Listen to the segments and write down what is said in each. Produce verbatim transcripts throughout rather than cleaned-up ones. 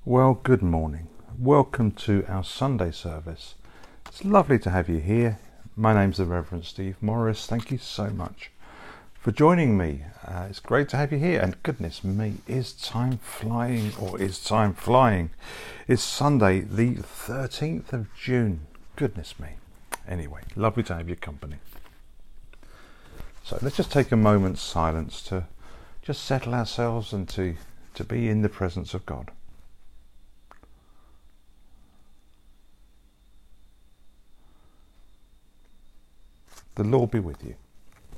Well, good morning. Welcome to our Sunday service. It's lovely to have you here. My name's the Reverend Steve Morris. Thank you so much for joining me. Uh, it's great to have you here. And goodness me, is time flying or is time flying? It's Sunday, the thirteenth of June. Goodness me. Anyway, lovely to have your company. So let's just take a moment's silence to just settle ourselves and to, to be in the presence of God. The Lord be with you.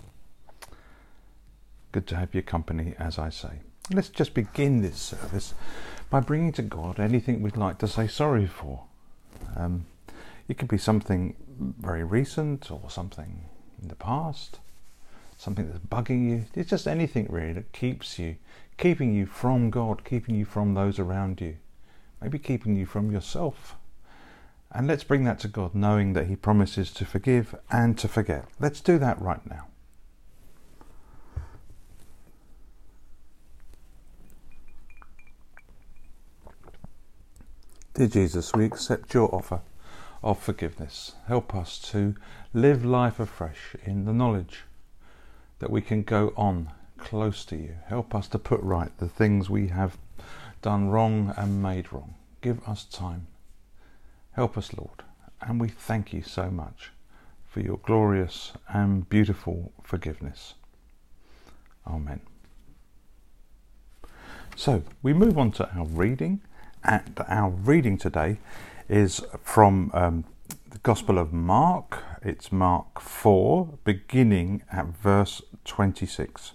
Good to have your company, as I say. Let's just begin this service by bringing to God anything we'd like to say sorry for. Um, it could be something very recent or something in the past, something that's bugging you. It's just anything really that keeps you, keeping you from God, keeping you from those around you, maybe keeping you from yourself. And let's bring that to God, knowing that He promises to forgive and to forget. Let's do that right now. Dear Jesus, we accept your offer of forgiveness. Help us to live life afresh in the knowledge that we can go on close to you. Help us to put right the things we have done wrong and made wrong. Give us time. Help us, Lord, and we thank you so much for your glorious and beautiful forgiveness. Amen. So, we move on to our reading, and our reading today is from um, the Gospel of Mark. It's Mark four, beginning at verse twenty-six.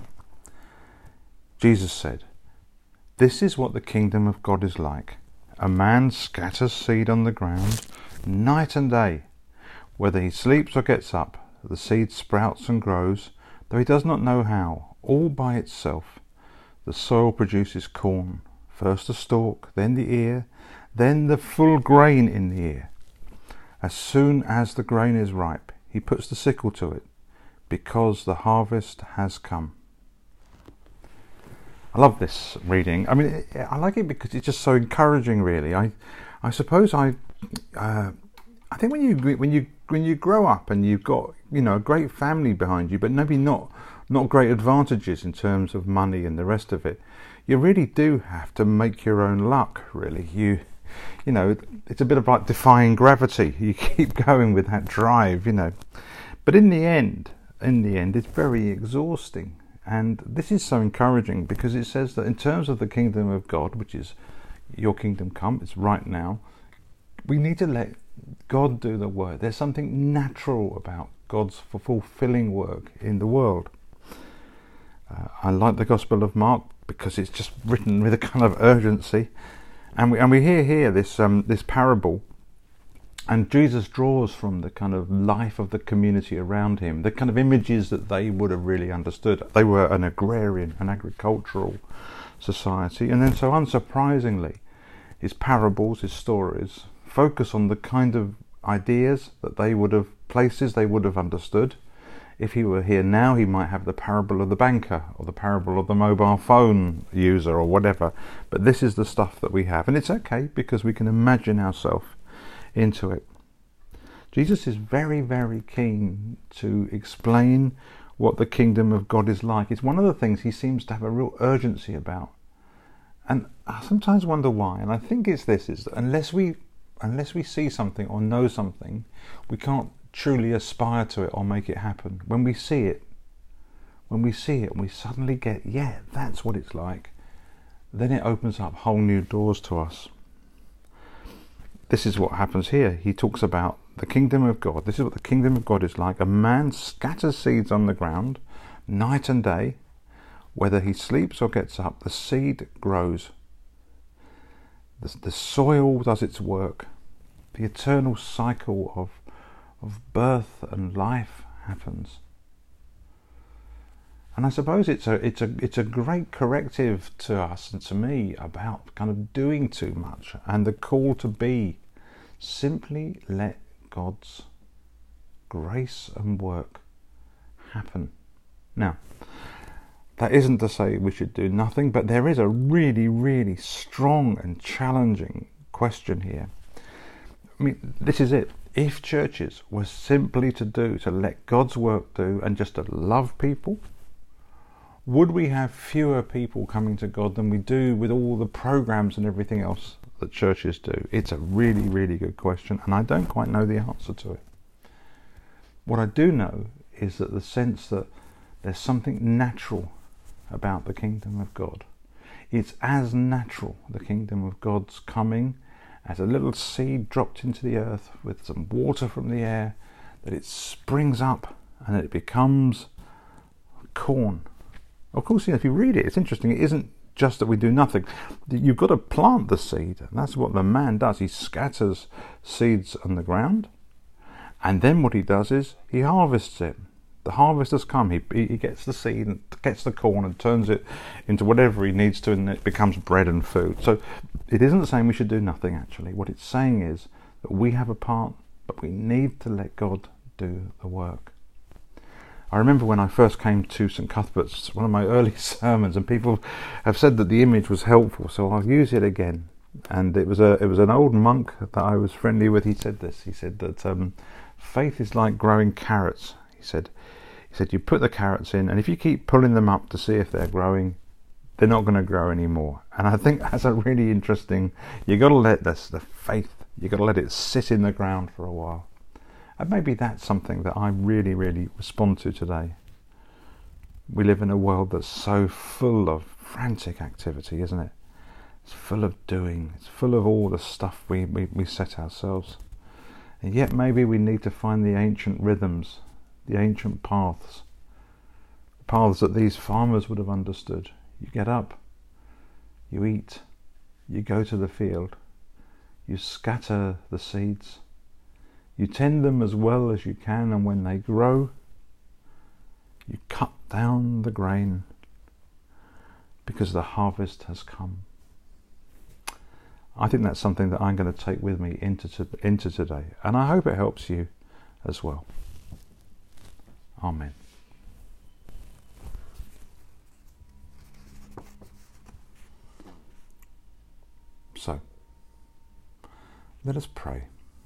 Jesus said, "This is what the kingdom of God is like. A man scatters seed on the ground night and day. Whether he sleeps or gets up, the seed sprouts and grows, though he does not know how, all by itself. The soil produces corn, first the stalk, then the ear, then the full grain in the ear. As soon as the grain is ripe, he puts the sickle to it, because the harvest has come." I love this reading. I mean, I like it because it's just so encouraging. Really, I, I suppose I, uh, I think when you when you when you grow up and you've got you know a great family behind you, but maybe not not great advantages in terms of money and the rest of it, you really do have to make your own luck. Really, you, you know, it's a bit of like defying gravity. You keep going with that drive, you know, but in the end, in the end, it's very exhausting. And this is so encouraging because it says that in terms of the kingdom of God, which is your kingdom come, it's right now, we need to let God do the work. There's something natural about God's fulfilling work in the world. Uh, I like the Gospel of Mark because it's just written with a kind of urgency. And we, and we hear here this, um, this parable. And Jesus draws from the kind of life of the community around him, the kind of images that they would have really understood. They were an agrarian, an agricultural society. And then so unsurprisingly, his parables, his stories, focus on the kind of ideas that they would have, places they would have understood. If he were here now, he might have the parable of the banker or the parable of the mobile phone user or whatever. But this is the stuff that we have. And it's okay because we can imagine ourselves into it. Jesus is very, very keen to explain what the kingdom of God is like. It's one of the things he seems to have a real urgency about. And I sometimes wonder why. And I think it's this, is that unless we unless we see something or know something, we can't truly aspire to it or make it happen. When we see it, when we see it and we suddenly get, yeah, that's what it's like, then it opens up whole new doors to us. This is what happens here. He talks about the kingdom of God. This is what the kingdom of God is like. A man scatters seeds on the ground night and day. Whether he sleeps or gets up, the seed grows. The, the soil does its work. The eternal cycle of, of birth and life happens. And I suppose it's a, it's a, it's a great corrective to us and to me about kind of doing too much and the call to be. Simply let God's grace and work happen. Now, That isn't to say we should do nothing, but there is a really, really strong and challenging question here. I mean, this is it. If churches were simply to do, to let God's work do, and just to love people, would we have fewer people coming to God than we do with all the programs and everything else that churches do? It's a really, really good question, and I don't quite know the answer to it. What I do know is that the sense that there's something natural about the kingdom of God. It's as natural, the kingdom of God's coming, as a little seed dropped into the earth with some water from the air, that it springs up and it becomes corn. Of course, you know, if you read it, it's interesting. It isn't just that we do nothing. You've got to plant the seed, and that's what the man does. He scatters seeds on the ground, and then what he does is he harvests it. The harvest has come. He, he gets the seed and gets the corn and turns it into whatever he needs to, and it becomes bread and food. So it isn't saying we should do nothing, actually. What it's saying is that we have a part, but we need to let God do the work. I remember when I first came to St Cuthbert's, one of my early sermons, and people have said that the image was helpful, so I'll use it again. And it was a it was an old monk that I was friendly with. He said this. He said that um, faith is like growing carrots. He said, he said, you put the carrots in, and if you keep pulling them up to see if they're growing, they're not going to grow anymore. And I think that's a really interesting. You got to let this, the faith, you got to let it sit in the ground for a while. And maybe that's something that I really, really respond to today. We live in a world that's so full of frantic activity, isn't it? It's full of doing. It's full of all the stuff we, we, we set ourselves. And yet maybe we need to find the ancient rhythms, the ancient paths, paths that these farmers would have understood. You get up, you eat, you go to the field, you scatter the seeds, you tend them as well as you can, and when they grow, you cut down the grain because the harvest has come. I think that's something that I'm going to take with me into, to, into today, and I hope it helps you as well. Amen. So, let us pray.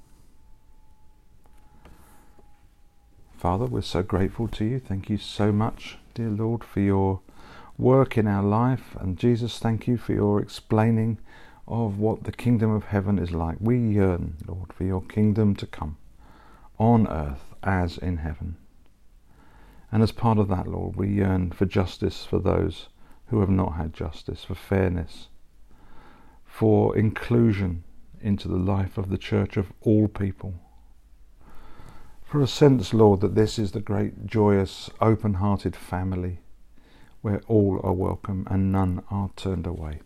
Father, we're so grateful to you. Thank you so much, dear Lord, for your work in our life. And Jesus, thank you for your explaining of what the kingdom of heaven is like. We yearn, Lord, for your kingdom to come on earth as in heaven. And as part of that, Lord, we yearn for justice for those who have not had justice, for fairness, for inclusion into the life of the church of all people. For a sense, Lord, that this is the great, joyous, open-hearted family where all are welcome and none are turned away.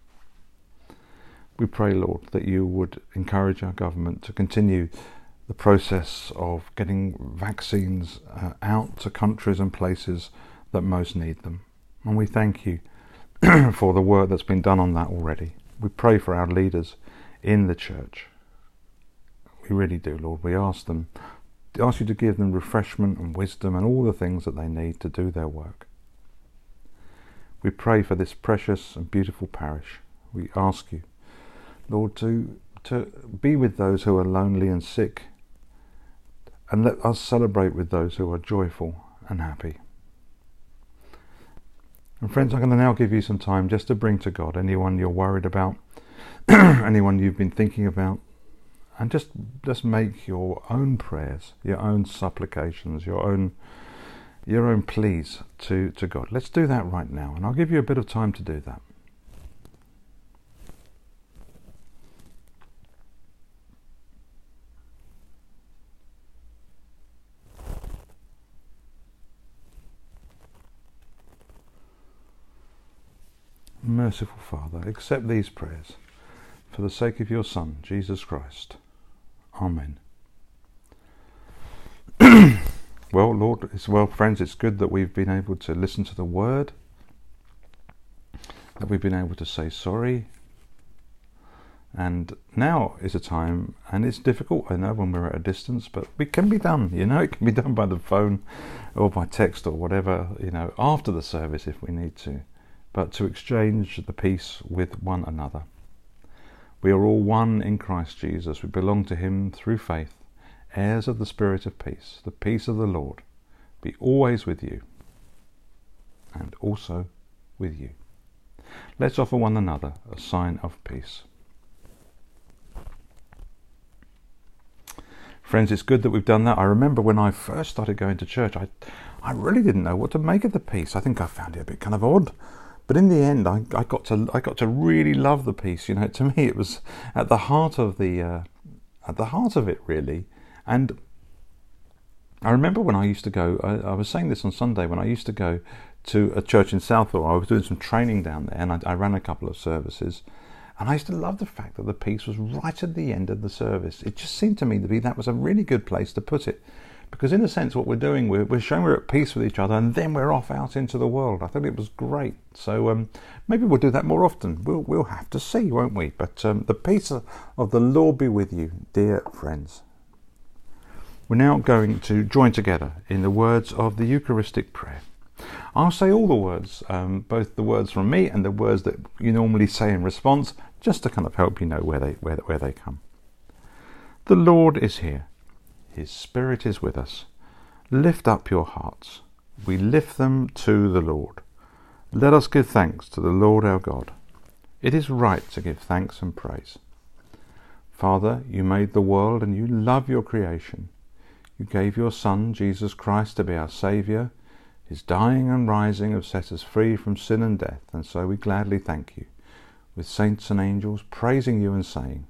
We pray, Lord, that you would encourage our government to continue the process of getting vaccines uh, out to countries and places that most need them. And we thank you for the work that's been done on that already. We pray for our leaders in the church. We really do, Lord. We ask them, ask you to give them refreshment and wisdom and all the things that they need to do their work. We pray for this precious and beautiful parish. We ask you, Lord, to, to be with those who are lonely and sick, and let us celebrate with those who are joyful and happy. And friends, I'm going to now give you some time just to bring to God anyone you're worried about, anyone you've been thinking about, and just, just make your own prayers, your own supplications, your own your own pleas to, to God. Let's do that right now, and I'll give you a bit of time to do that. Merciful Father, accept these prayers for the sake of your Son, Jesus Christ. Amen. Well, Lord, it's well, friends, it's good that we've been able to listen to the word, that we've been able to say sorry, And now is a time, and it's difficult, I know, when we're at a distance, but it can be done, you know, it can be done by the phone or by text or whatever, you know, after the service if we need to, but to exchange the peace with one another. We are all one in Christ Jesus. We belong to him through faith, heirs of the Spirit of peace. The peace of the Lord be always with you, and also with you. Let's offer one another a sign of peace. Friends, it's good that we've done that. I remember when I first started going to church, I I really didn't know what to make of the peace. I think I found it a bit kind of odd. But in the end, I, I got to I got to really love the peace. You know, to me, it was at the heart of the uh, at the heart of it, really. And I remember when I used to go. I, I was saying this on Sunday when I used to go to a church in Southall. I was doing some training down there, and I, I ran a couple of services. And I used to love the fact that the peace was right at the end of the service. It just seemed to me to be that was a really good place to put it. Because in a sense what we're doing, we're, we're showing we're at peace with each other, and then we're off out into the world. I thought it was great. So um, maybe we'll do that more often. We'll, we'll have to see, won't we? But um, the peace of, of the Lord be with you, dear friends. We're now going to join together in the words of the Eucharistic prayer. I'll say all the words, um, both the words from me and the words that you normally say in response, just to kind of help you know where they where, where they come. The Lord is here. His Spirit is with us. Lift up your hearts. We lift them to the Lord. Let us give thanks to the Lord our God. It is right to give thanks and praise. Father, you made the world and you love your creation. You gave your Son, Jesus Christ, to be our Saviour. His dying and rising have set us free from sin and death, and so we gladly thank you, with saints and angels praising you and saying,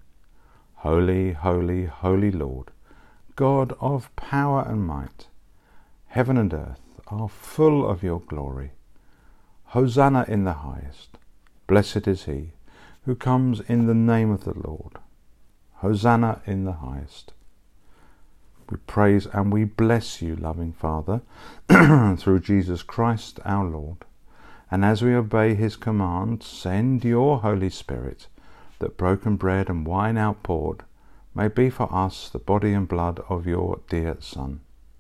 Holy, holy, holy Lord, God of power and might, heaven and earth are full of your glory. Hosanna in the highest. Blessed is he who comes in the name of the Lord. Hosanna in the highest. We praise and we bless you, loving Father, through Jesus Christ our Lord. And as we obey his command, send your Holy Spirit, that broken bread and wine outpoured may be for us the body and blood of your dear Son.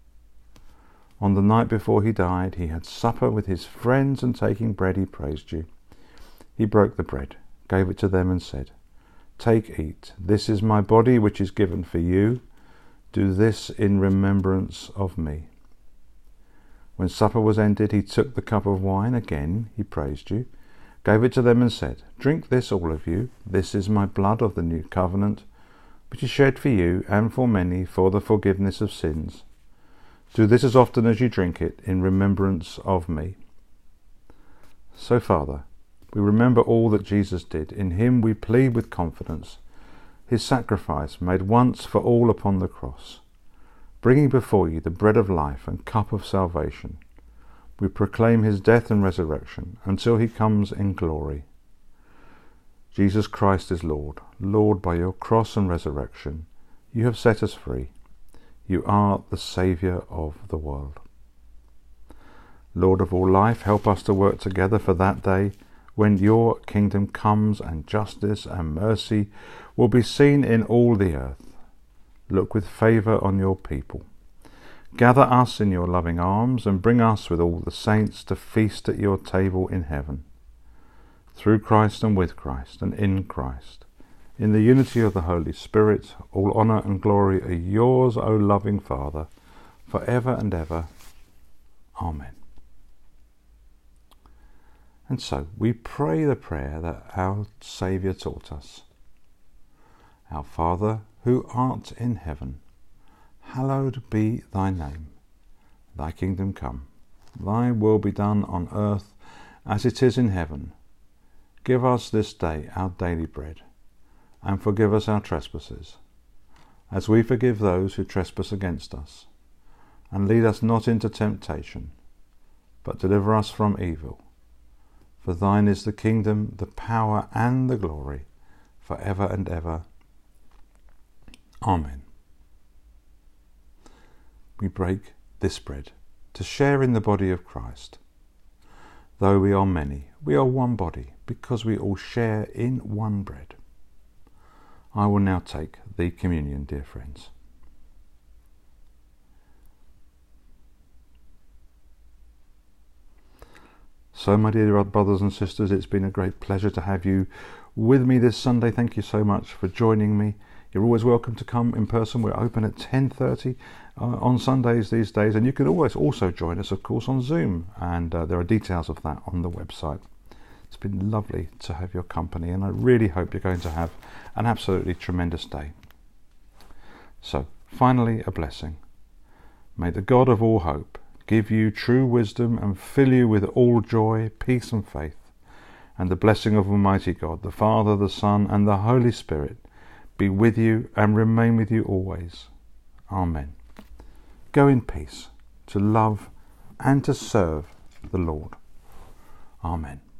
On the night before he died, he had supper with his friends, and taking bread, he praised you. He broke the bread, gave it to them, and said, Take, eat. This is my body, which is given for you. Do this in remembrance of me. When supper was ended, he took the cup of wine. Again, he praised you, gave it to them, and said, Drink this, all of you. This is my blood of the new covenant, which is shed for you and for many for the forgiveness of sins. Do this as often as you drink it in remembrance of me. So, Father, we remember all that Jesus did. In him we plead with confidence his sacrifice made once for all upon the cross. Bringing before you the bread of life and cup of salvation, we proclaim his death and resurrection until he comes in glory. Jesus Christ is Lord. Lord, by your cross and resurrection, you have set us free. You are the Saviour of the world. Lord of all life, help us to work together for that day when your kingdom comes and justice and mercy will be seen in all the earth. Look with favour on your people. Gather us in your loving arms and bring us with all the saints to feast at your table in heaven. Through Christ and with Christ and in Christ, in the unity of the Holy Spirit, all honour and glory are yours, O loving Father, for ever and ever. Amen. And so we pray the prayer that our Saviour taught us. Our Father, who art in heaven, hallowed be thy name. Thy kingdom come, thy will be done on earth as it is in heaven. Give us this day our daily bread, and forgive us our trespasses, as we forgive those who trespass against us. And lead us not into temptation, but deliver us from evil. For thine is the kingdom, the power, and the glory, for ever and ever. Amen. We break this bread to share in the body of Christ. Though we are many, we are one body, because we all share in one bread. I will now take the communion, dear friends. So, my dear brothers and sisters, it's been a great pleasure to have you with me this Sunday. Thank you so much for joining me. You're always welcome to come in person. We're open at ten thirty uh, on Sundays these days, and you can always also join us, of course, on Zoom, and uh, there are details of that on the website. It's been lovely to have your company, and I really hope you're going to have an absolutely tremendous day. So, finally, a blessing. May the God of all hope give you true wisdom and fill you with all joy, peace and faith, and the blessing of Almighty God, the Father, the Son and the Holy Spirit be with you and remain with you always. Amen. Go in peace to love and to serve the Lord. Amen.